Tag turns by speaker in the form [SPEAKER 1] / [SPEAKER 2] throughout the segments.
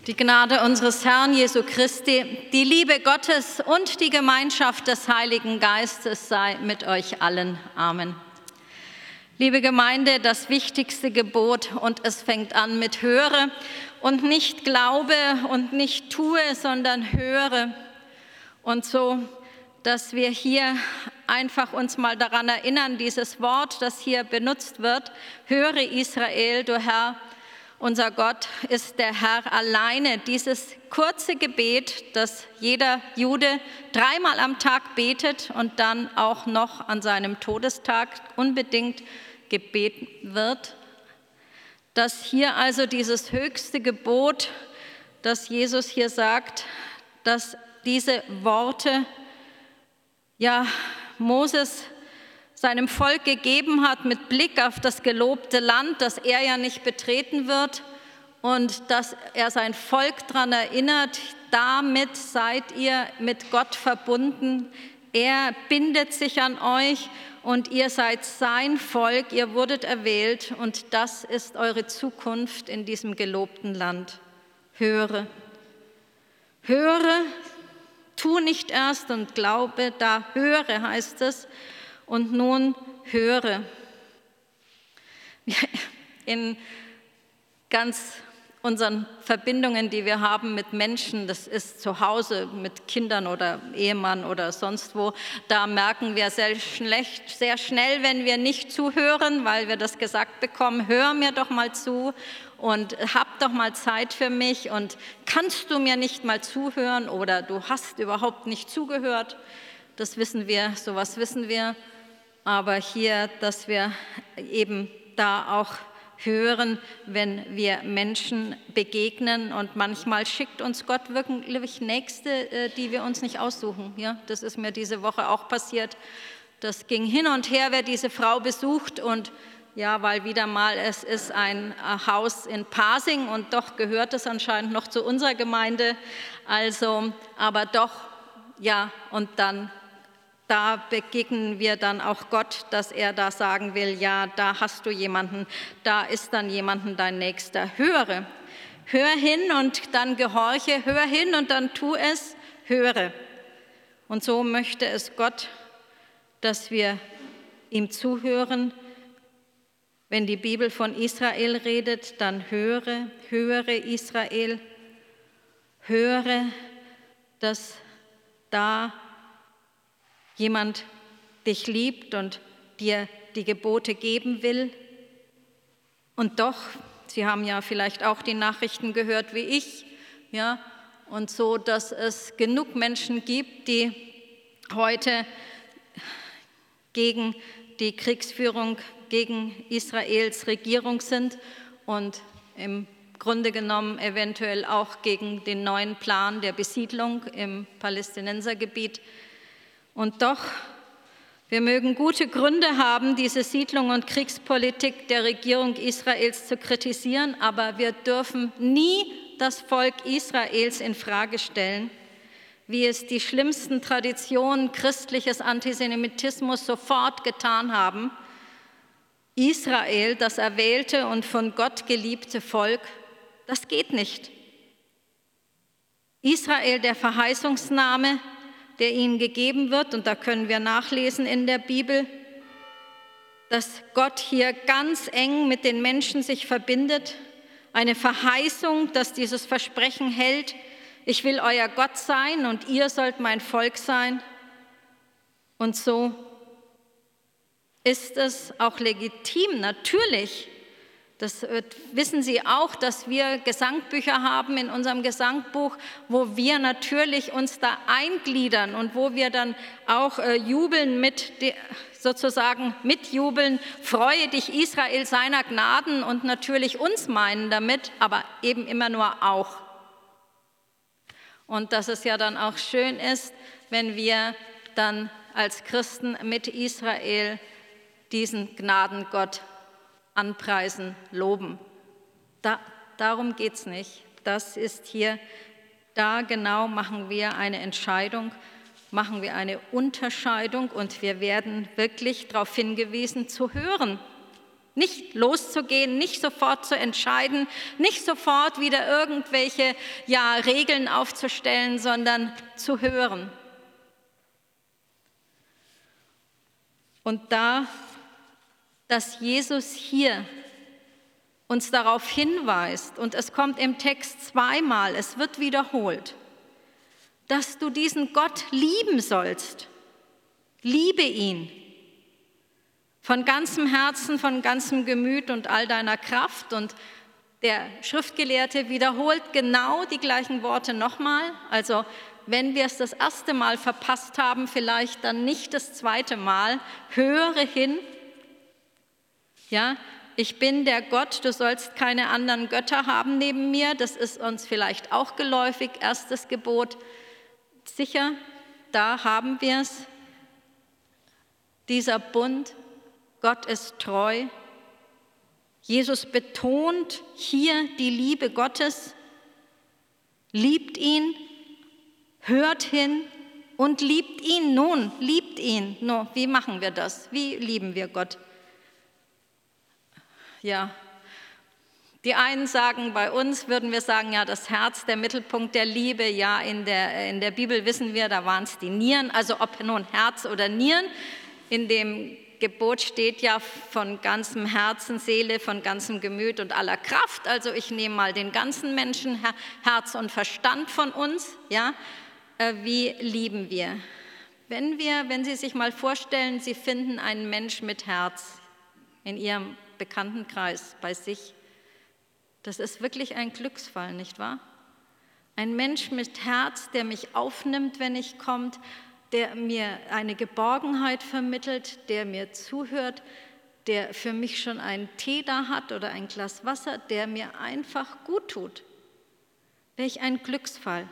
[SPEAKER 1] Die Gnade unseres Herrn Jesu Christi, die Liebe Gottes und die Gemeinschaft des Heiligen Geistes sei mit euch allen. Amen. Liebe Gemeinde, das wichtigste Gebot, und es fängt an mit höre und nicht glaube und nicht tue, sondern höre. Und so, dass wir hier einfach uns mal daran erinnern, dieses Wort, das hier benutzt wird, höre Israel, du Herr, unser Gott ist der Herr alleine. Dieses kurze Gebet, das jeder Jude dreimal am Tag betet und dann auch noch an seinem Todestag unbedingt gebeten wird, dass hier also dieses höchste Gebot, das Jesus hier sagt, dass diese Worte Moses seinem Volk gegeben hat mit Blick auf das gelobte Land, das er ja nicht betreten wird, und dass er sein Volk daran erinnert, damit seid ihr mit Gott verbunden. Er bindet sich an euch und ihr seid sein Volk, ihr wurdet erwählt und das ist eure Zukunft in diesem gelobten Land. Höre, höre, tu nicht erst und glaube, da höre heißt es. Und nun höre. In ganz unseren Verbindungen, die wir haben mit Menschen, das ist zu Hause mit Kindern oder Ehemann oder sonst wo, da merken wir sehr schnell, wenn wir nicht zuhören, weil wir das gesagt bekommen, hör mir doch mal zu und hab doch mal Zeit für mich und kannst du mir nicht mal zuhören oder du hast überhaupt nicht zugehört. Das wissen wir, sowas wissen wir. Aber hier, dass wir eben da auch hören, wenn wir Menschen begegnen und manchmal schickt uns Gott wirklich Nächste, die wir uns nicht aussuchen. Ja, das ist mir diese Woche auch passiert. Das ging hin und her, wer diese Frau besucht und ja, weil wieder mal es ist ein Haus in Pasing und doch gehört es anscheinend noch zu unserer Gemeinde. Also, aber doch, ja, und dann da begegnen wir dann auch Gott, dass er da sagen will, ja, da hast du jemanden, da ist dann jemanden dein Nächster. Höre, hör hin und dann gehorche, hör hin und dann tu es, höre. Und so möchte es Gott, dass wir ihm zuhören. Wenn die Bibel von Israel redet, dann höre Israel, höre, dass da jemand dich liebt und dir die Gebote geben will. Und doch, Sie haben ja vielleicht auch die Nachrichten gehört wie ich, ja, und so, dass es genug Menschen gibt, die heute gegen die Kriegsführung, gegen Israels Regierung sind und im Grunde genommen eventuell auch gegen den neuen Plan der Besiedlung im Palästinensergebiet. Und doch, wir mögen gute Gründe haben, diese Siedlung und Kriegspolitik der Regierung Israels zu kritisieren, aber wir dürfen nie das Volk Israels in Frage stellen, wie es die schlimmsten Traditionen christliches Antisemitismus sofort getan haben. Israel, das erwählte und von Gott geliebte Volk, das geht nicht. Israel, der Verheißungsname, der ihnen gegeben wird, und da können wir nachlesen in der Bibel, dass Gott hier ganz eng mit den Menschen sich verbindet, eine Verheißung, dass dieses Versprechen hält, ich will euer Gott sein und ihr sollt mein Volk sein. Und so ist es auch legitim, natürlich. Das wissen Sie auch, dass wir Gesangbücher haben in unserem Gesangbuch, wo wir natürlich uns da eingliedern und wo wir dann auch jubeln sozusagen mitjubeln, freue dich Israel seiner Gnaden und natürlich uns meinen damit, aber eben immer nur auch. Und dass es ja dann auch schön ist, wenn wir dann als Christen mit Israel diesen Gnadengott anpreisen, loben. Darum geht es nicht. Das ist hier, da genau machen wir eine Entscheidung, machen wir eine Unterscheidung und wir werden wirklich darauf hingewiesen zu hören. Nicht loszugehen, nicht sofort zu entscheiden, nicht sofort wieder irgendwelche Regeln aufzustellen, sondern zu hören. Und dass Jesus hier uns darauf hinweist, und es kommt im Text zweimal, es wird wiederholt, dass du diesen Gott lieben sollst. Liebe ihn von ganzem Herzen, von ganzem Gemüt und all deiner Kraft. Und der Schriftgelehrte wiederholt genau die gleichen Worte nochmal. Also wenn wir es das erste Mal verpasst haben, vielleicht dann nicht das zweite Mal. Höre hin. Ja, ich bin der Gott, du sollst keine anderen Götter haben neben mir. Das ist uns vielleicht auch geläufig, erstes Gebot. Sicher, da haben wir es. Dieser Bund, Gott ist treu. Jesus betont hier die Liebe Gottes, liebt ihn, hört hin und liebt ihn. Nun, liebt ihn. No, wie machen wir das? Wie lieben wir Gott? Ja, die einen sagen, bei uns würden wir sagen, ja, das Herz, der Mittelpunkt der Liebe. Ja, in der Bibel wissen wir, da waren es die Nieren. Also ob nun Herz oder Nieren, in dem Gebot steht ja von ganzem Herzen, Seele, von ganzem Gemüt und aller Kraft. Also ich nehme mal den ganzen Menschen, Herz und Verstand von uns. Ja, wie lieben wir? Wenn Sie sich mal vorstellen, Sie finden einen Mensch mit Herz in Ihrem Bekanntenkreis bei sich, das ist wirklich ein Glücksfall, nicht wahr? Ein Mensch mit Herz, der mich aufnimmt, wenn ich komme, der mir eine Geborgenheit vermittelt, der mir zuhört, der für mich schon einen Tee da hat oder ein Glas Wasser, der mir einfach gut tut. Welch ein Glücksfall.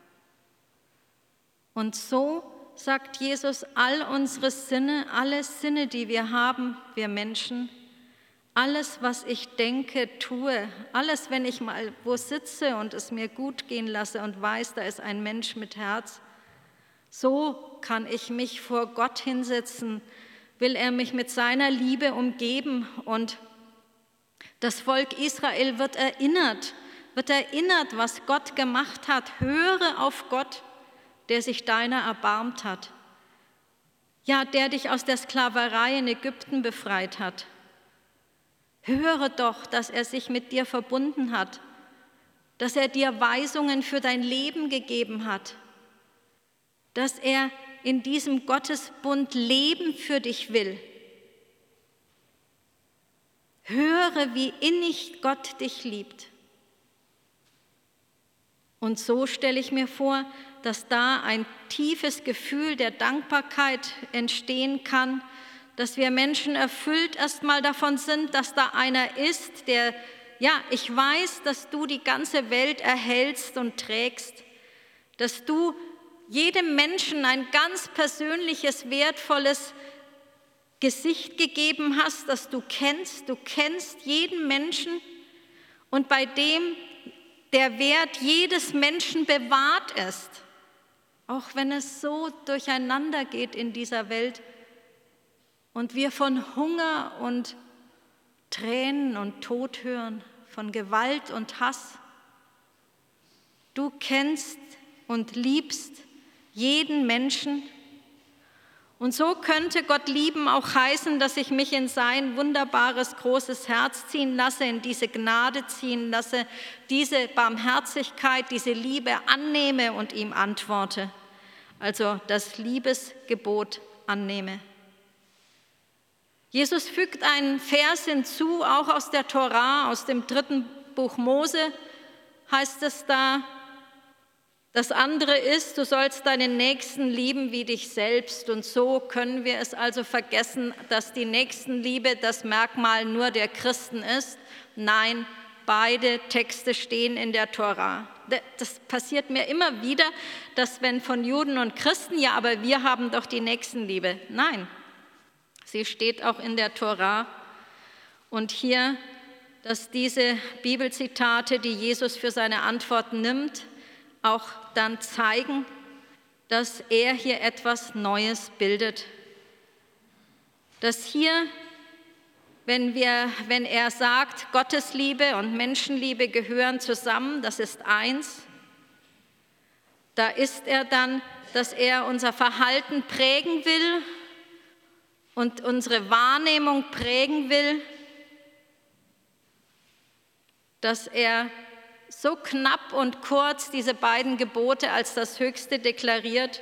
[SPEAKER 1] Und so sagt Jesus, all unsere Sinne, alle Sinne, die wir haben, wir Menschen, alles, was ich denke, tue, alles, wenn ich mal wo sitze und es mir gut gehen lasse und weiß, da ist ein Mensch mit Herz, so kann ich mich vor Gott hinsetzen, will er mich mit seiner Liebe umgeben. Und das Volk Israel wird erinnert, was Gott gemacht hat. Höre auf Gott, der sich deiner erbarmt hat. Ja, der dich aus der Sklaverei in Ägypten befreit hat. Höre doch, dass er sich mit dir verbunden hat, dass er dir Weisungen für dein Leben gegeben hat, dass er in diesem Gottesbund Leben für dich will. Höre, wie innig Gott dich liebt. Und so stelle ich mir vor, dass da ein tiefes Gefühl der Dankbarkeit entstehen kann, dass wir Menschen erfüllt erstmal davon sind, dass da einer ist, der, ja, ich weiß, dass du die ganze Welt erhältst und trägst, dass du jedem Menschen ein ganz persönliches, wertvolles Gesicht gegeben hast, das du kennst jeden Menschen und bei dem der Wert jedes Menschen bewahrt ist, auch wenn es so durcheinander geht in dieser Welt und wir von Hunger und Tränen und Tod hören, von Gewalt und Hass. Du kennst und liebst jeden Menschen. Und so könnte Gott lieben auch heißen, dass ich mich in sein wunderbares, großes Herz ziehen lasse, in diese Gnade ziehen lasse, diese Barmherzigkeit, diese Liebe annehme und ihm antworte. Also das Liebesgebot annehme. Jesus fügt einen Vers hinzu, auch aus der Tora, aus dem 3. Buch Mose, heißt es da, das andere ist, du sollst deinen Nächsten lieben wie dich selbst. Und so können wir es also vergessen, dass die Nächstenliebe das Merkmal nur der Christen ist. Nein, beide Texte stehen in der Tora. Das passiert mir immer wieder, dass wenn von Juden und Christen, ja, aber wir haben doch die Nächstenliebe. Nein, sie steht auch in der Tora. Und hier, dass diese Bibelzitate, die Jesus für seine Antwort nimmt, auch dann zeigen, dass er hier etwas Neues bildet. Dass hier wenn er sagt, Gottes Liebe und Menschenliebe gehören zusammen, das ist eins, da ist er dann, dass er unser Verhalten prägen will und unsere Wahrnehmung prägen will, dass er so knapp und kurz diese beiden Gebote als das Höchste deklariert,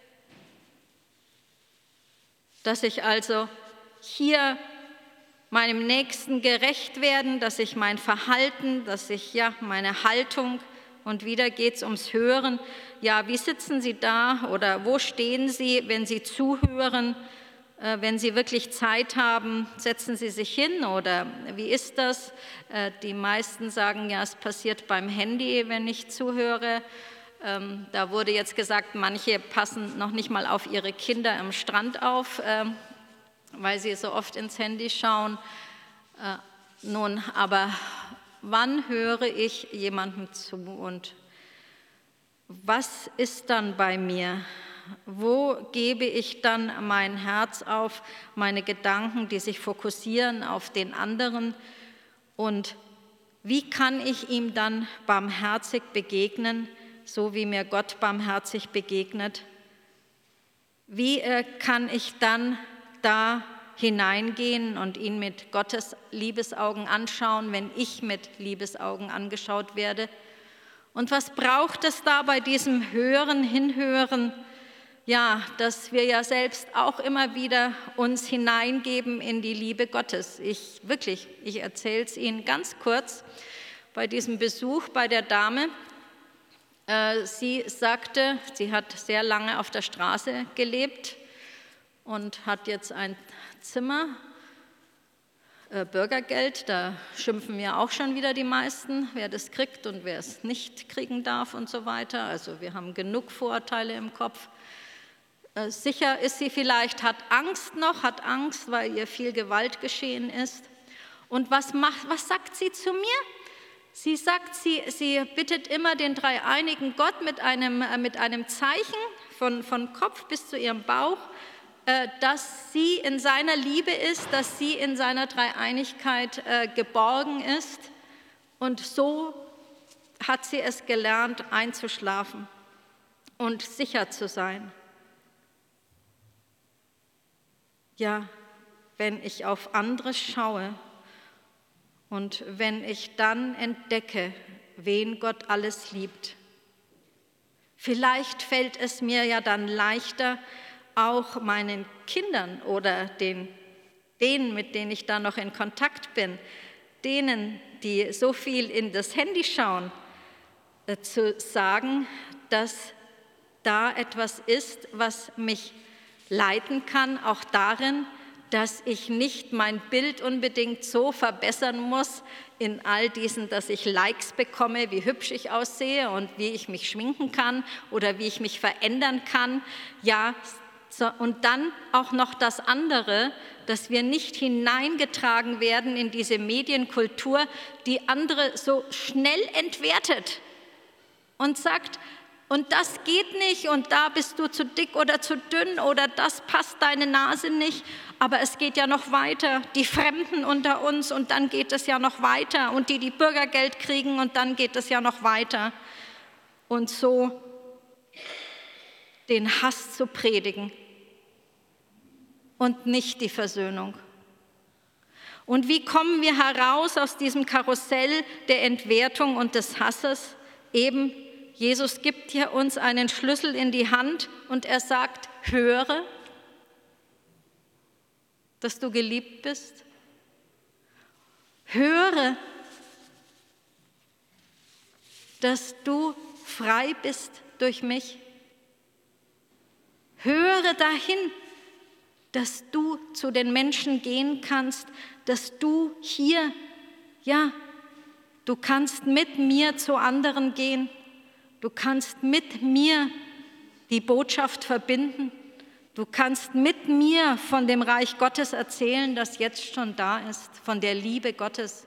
[SPEAKER 1] dass ich also hier meinem Nächsten gerecht werden, dass ich mein Verhalten, dass ich meine Haltung, und wieder geht es ums Hören. Ja, wie sitzen Sie da oder wo stehen Sie, wenn Sie zuhören? Wenn Sie wirklich Zeit haben, setzen Sie sich hin oder wie ist das? Die meisten sagen, ja, es passiert beim Handy, wenn ich zuhöre. Da wurde jetzt gesagt, manche passen noch nicht mal auf ihre Kinder am Strand auf, weil sie so oft ins Handy schauen. Nun, aber wann höre ich jemandem zu und was ist dann bei mir? Wo gebe ich dann mein Herz auf, meine Gedanken, die sich fokussieren auf den anderen? Und wie kann ich ihm dann barmherzig begegnen, so wie mir Gott barmherzig begegnet? Wie kann ich dann da hineingehen und ihn mit Gottes Liebesaugen anschauen, wenn ich mit Liebesaugen angeschaut werde? Und was braucht es da bei diesem Hören, Hinhören? Ja, dass wir ja selbst auch immer wieder uns hineingeben in die Liebe Gottes. Ich erzähle es Ihnen ganz kurz. Bei diesem Besuch bei der Dame, sie sagte, sie hat sehr lange auf der Straße gelebt und hat jetzt ein Zimmer, Bürgergeld, da schimpfen ja auch schon wieder die meisten, wer das kriegt und wer es nicht kriegen darf und so weiter. Also wir haben genug Vorurteile im Kopf. Sicher ist sie vielleicht, hat Angst, weil ihr viel Gewalt geschehen ist. Und was sagt sie zu mir? Sie sagt, sie bittet immer den dreieinigen Gott mit einem Zeichen von Kopf bis zu ihrem Bauch, dass sie in seiner Liebe ist, dass sie in seiner Dreieinigkeit geborgen ist. Und so hat sie es gelernt, einzuschlafen und sicher zu sein. Ja, wenn ich auf andere schaue und wenn ich dann entdecke, wen Gott alles liebt, vielleicht fällt es mir ja dann leichter, auch meinen Kindern oder denen, mit denen ich da noch in Kontakt bin, denen, die so viel in das Handy schauen, zu sagen, dass da etwas ist, was mich leiten kann, auch darin, dass ich nicht mein Bild unbedingt so verbessern muss in all diesen, dass ich Likes bekomme, wie hübsch ich aussehe und wie ich mich schminken kann oder wie ich mich verändern kann. Ja, und dann auch noch das andere, dass wir nicht hineingetragen werden in diese Medienkultur, die andere so schnell entwertet und sagt, und das geht nicht und da bist du zu dick oder zu dünn oder das passt deine Nase nicht. Aber es geht ja noch weiter, die Fremden unter uns und dann geht es ja noch weiter und die Bürgergeld kriegen und dann geht es ja noch weiter. Und so den Hass zu predigen und nicht die Versöhnung. Und wie kommen wir heraus aus diesem Karussell der Entwertung und des Hasses? Eben, Jesus gibt hier uns einen Schlüssel in die Hand und er sagt, höre, dass du geliebt bist. Höre, dass du frei bist durch mich. Höre dahin, dass du zu den Menschen gehen kannst, dass du hier, ja, du kannst mit mir zu anderen gehen. Du kannst mit mir die Botschaft verbinden. Du kannst mit mir von dem Reich Gottes erzählen, das jetzt schon da ist, von der Liebe Gottes.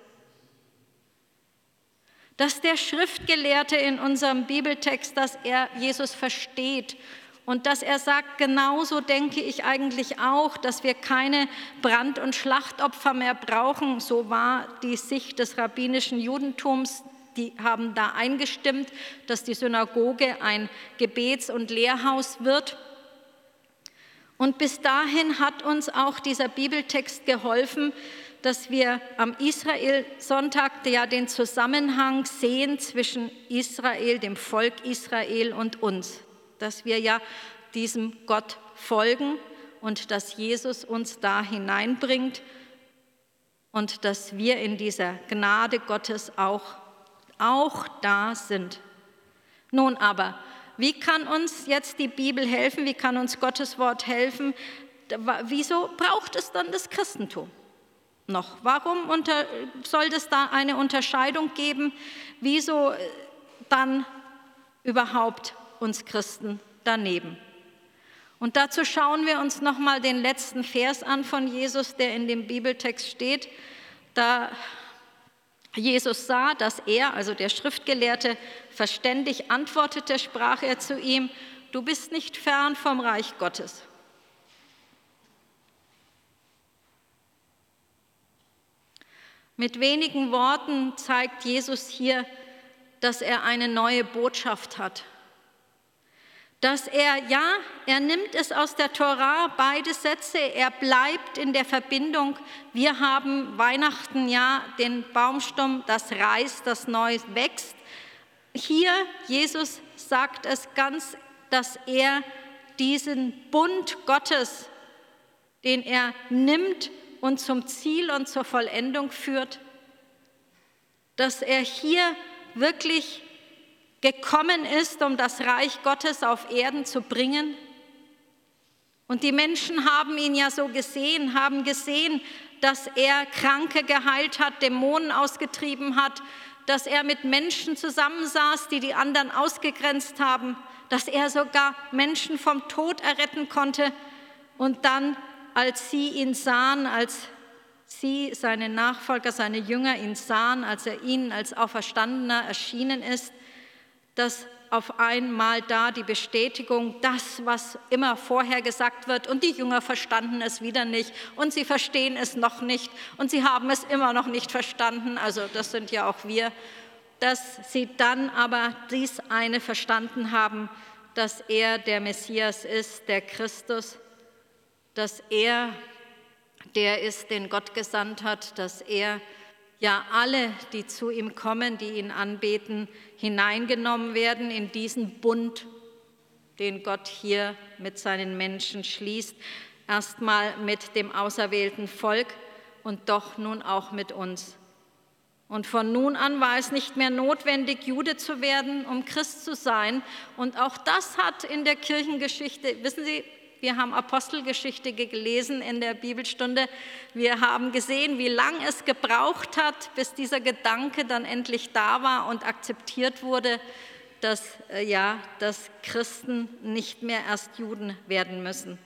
[SPEAKER 1] Dass der Schriftgelehrte in unserem Bibeltext, dass er Jesus versteht Und dass er sagt, genauso denke ich eigentlich auch, dass wir keine Brand- und Schlachtopfer mehr brauchen. So war die Sicht des rabbinischen Judentums. Die haben da eingestimmt, dass die Synagoge ein Gebets- und Lehrhaus wird. Und bis dahin hat uns auch dieser Bibeltext geholfen, dass wir am Israel-Sonntag ja den Zusammenhang sehen zwischen Israel, dem Volk Israel und uns. Dass wir ja diesem Gott folgen und dass Jesus uns da hineinbringt und dass wir in dieser Gnade Gottes auch da sind. Nun aber, wie kann uns jetzt die Bibel helfen? Wie kann uns Gottes Wort helfen? Wieso braucht es dann das Christentum noch? Warum soll es da eine Unterscheidung geben? Wieso dann überhaupt uns Christen daneben? Und dazu schauen wir uns nochmal den letzten Vers an von Jesus, der in dem Bibeltext steht. Da Jesus sah, dass er, also der Schriftgelehrte, verständig antwortete, sprach er zu ihm: Du bist nicht fern vom Reich Gottes. Mit wenigen Worten zeigt Jesus hier, dass er eine neue Botschaft hat. Dass er nimmt es aus der Tora, beide Sätze, er bleibt in der Verbindung. Wir haben Weihnachten, den Baumstamm, das reißt, das neu wächst. Hier, Jesus sagt es ganz, dass er diesen Bund Gottes, den er nimmt und zum Ziel und zur Vollendung führt, dass er hier wirklich gekommen ist, um das Reich Gottes auf Erden zu bringen. Und die Menschen haben ihn ja so gesehen, haben gesehen, dass er Kranke geheilt hat, Dämonen ausgetrieben hat, dass er mit Menschen zusammensaß, die die anderen ausgegrenzt haben, dass er sogar Menschen vom Tod erretten konnte. Und dann, als sie ihn sahen, als sie, seine Nachfolger, seine Jünger ihn sahen, als er ihnen als Auferstandener erschienen ist, dass auf einmal da die Bestätigung, das, was immer vorher gesagt wird, und die Jünger verstanden es wieder nicht und sie verstehen es noch nicht und sie haben es immer noch nicht verstanden, also das sind ja auch wir, dass sie dann aber dies eine verstanden haben, dass er der Messias ist, der Christus, dass er der ist, den Gott gesandt hat, dass er alle, die zu ihm kommen, die ihn anbeten, hineingenommen werden in diesen Bund, den Gott hier mit seinen Menschen schließt. Erstmal mit dem auserwählten Volk und doch nun auch mit uns. Und von nun an war es nicht mehr notwendig, Jude zu werden, um Christ zu sein. Und auch das hat in der Kirchengeschichte, wissen Sie, wir haben Apostelgeschichte gelesen in der Bibelstunde. Wir haben gesehen, wie lange es gebraucht hat, bis dieser Gedanke dann endlich da war und akzeptiert wurde, dass Christen nicht mehr erst Juden werden müssen.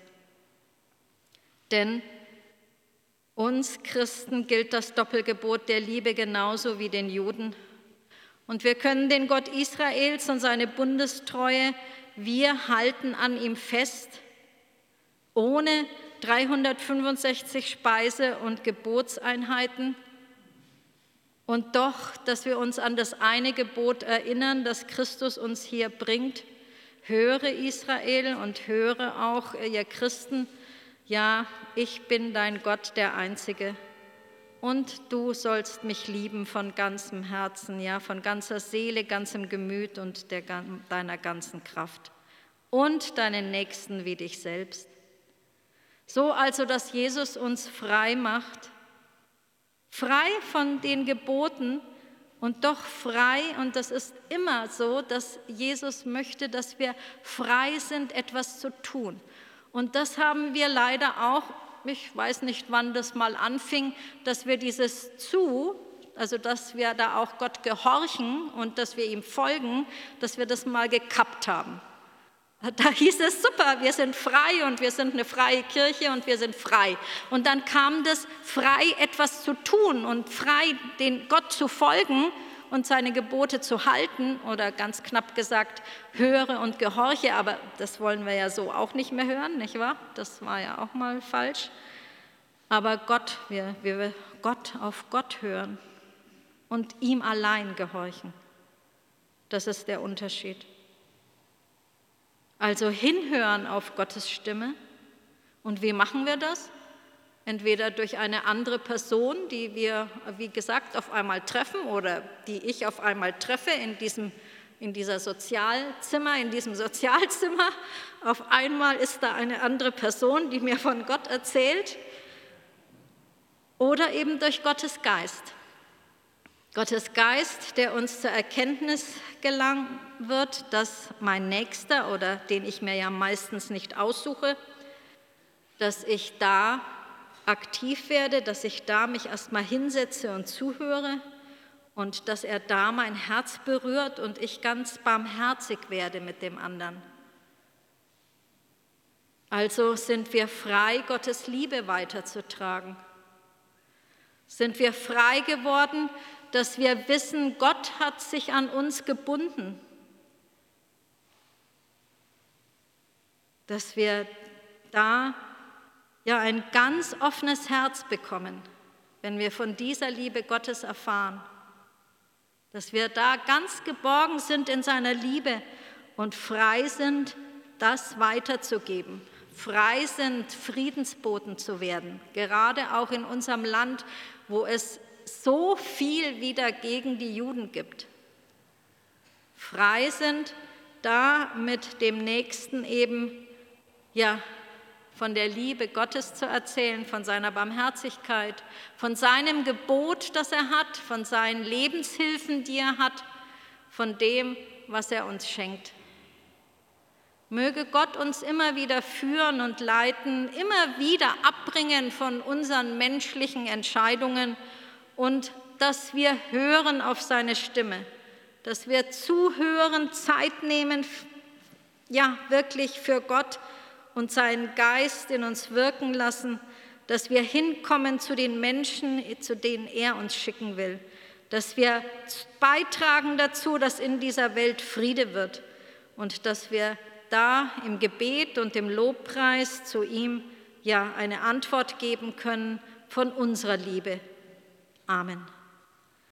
[SPEAKER 1] Denn uns Christen gilt das Doppelgebot der Liebe genauso wie den Juden. Und wir können den Gott Israels und seine Bundestreue, wir halten an ihm fest, ohne 365 Speise- und Gebotseinheiten. Und doch, dass wir uns an das eine Gebot erinnern, das Christus uns hier bringt: Höre Israel und höre auch ihr Christen, ja, ich bin dein Gott, der Einzige. Und du sollst mich lieben von ganzem Herzen, ja, von ganzer Seele, ganzem Gemüt und deiner ganzen Kraft. Und deinen Nächsten wie dich selbst. So also, dass Jesus uns frei macht, frei von den Geboten und doch frei, und das ist immer so, dass Jesus möchte, dass wir frei sind, etwas zu tun. Und das haben wir leider auch, ich weiß nicht, wann das mal anfing, dass wir dieses also dass wir da auch Gott gehorchen und dass wir ihm folgen, dass wir das mal gekappt haben. Da hieß es, super, wir sind frei und wir sind eine freie Kirche und wir sind frei. Und dann kam das, frei etwas zu tun und frei den Gott zu folgen. und seine Gebote zu halten, oder ganz knapp gesagt, höre und gehorche, aber das wollen wir ja so auch nicht mehr hören, nicht wahr? Das war ja auch mal falsch. Aber Gott, wir auf Gott hören und ihm allein gehorchen. Das ist der Unterschied. Also hinhören auf Gottes Stimme. Und wie machen wir das? Entweder durch eine andere Person, die wir, wie gesagt, auf einmal treffen oder die ich auf einmal treffe in diesem Sozialzimmer. Auf einmal ist da eine andere Person, die mir von Gott erzählt. Oder eben durch Gottes Geist. Gottes Geist, der uns zur Erkenntnis gelangen wird, dass mein Nächster, oder den ich mir ja meistens nicht aussuche, dass ich da aktiv werde, dass ich da mich erstmal hinsetze und zuhöre und dass er da mein Herz berührt und ich ganz barmherzig werde mit dem anderen. Also sind wir frei, Gottes Liebe weiterzutragen. Sind wir frei geworden, dass wir wissen, Gott hat sich an uns gebunden. Dass wir da ja ein ganz offenes Herz bekommen, wenn wir von dieser Liebe Gottes erfahren. Dass wir da ganz geborgen sind in seiner Liebe und frei sind, das weiterzugeben. Frei sind, Friedensboten zu werden, gerade auch in unserem Land, wo es so viel wieder gegen die Juden gibt. Frei sind, da mit dem Nächsten eben ja von der Liebe Gottes zu erzählen, von seiner Barmherzigkeit, von seinem Gebot, das er hat, von seinen Lebenshilfen, die er hat, von dem, was er uns schenkt. Möge Gott uns immer wieder führen und leiten, immer wieder abbringen von unseren menschlichen Entscheidungen und dass wir hören auf seine Stimme, dass wir zuhören, Zeit nehmen, ja wirklich für Gott und seinen Geist in uns wirken lassen, dass wir hinkommen zu den Menschen, zu denen er uns schicken will, dass wir beitragen dazu, dass in dieser Welt Friede wird und dass wir da im Gebet und im Lobpreis zu ihm ja eine Antwort geben können von unserer Liebe. Amen.